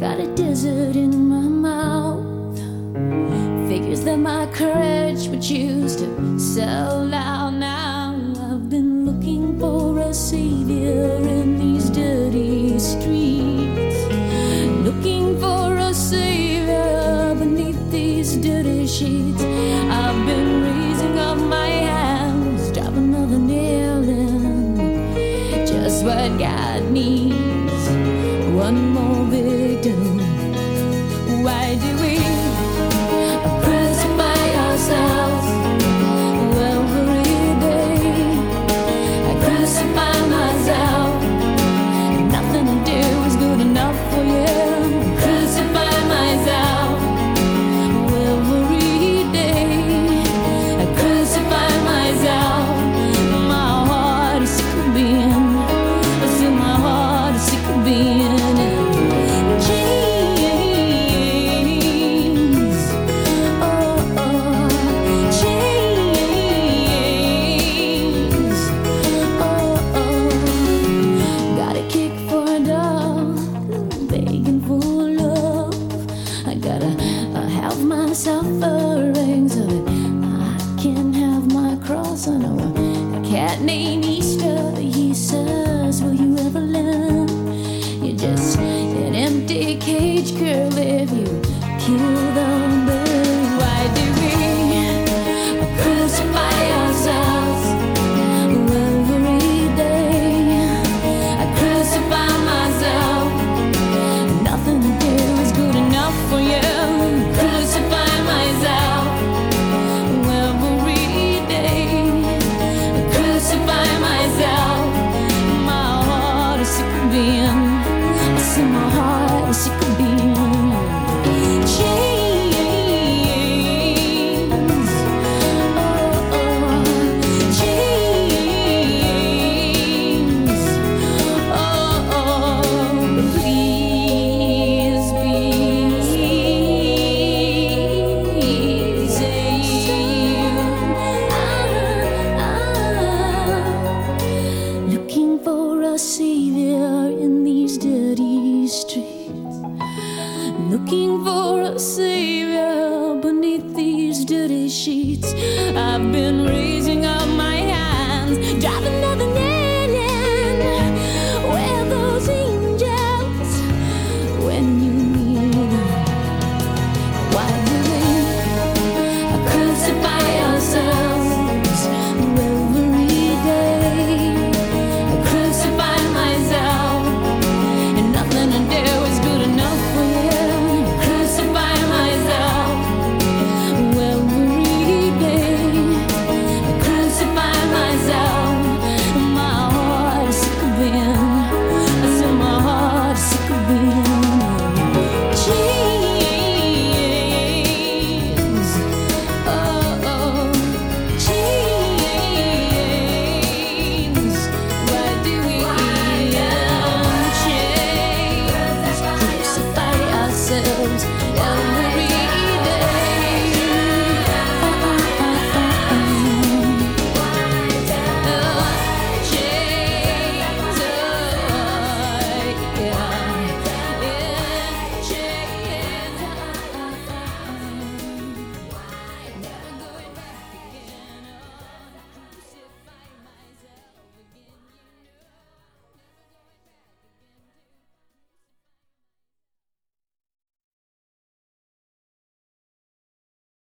Got a desert in my mouth. Figures that my courage would choose to sell out now. I've been looking for a savior in these dirty streets. Looking for a savior beneath these dirty sheets. I've been raising up my hands, drop another nail in. Just what God needs, one more victim. Why do we crucify ourselves every day? I crucify myself. Nothing to do is good enough for you. Crucify myself every day. I crucify myself. My heart is sick of being. I see my heart is sick of being. Suffering so that I can have my cross. I know a cat named Easter. He says, will you ever learn? You're just an empty cage, girl, if you kill the bird. Why do we crucify ourselves every day? I crucify myself. Nothing to do is good enough for you. Crucify myself every day. Crucify myself. My heart is sick of being. I see my heart is sick of being. Looking for a savior beneath these dirty sheets. I've been raising up my hands, driving another nail in. Where are those angels when you need them? Why do we crucify ourselves every day? I crucify myself, and nothing to do is good enough for you. Every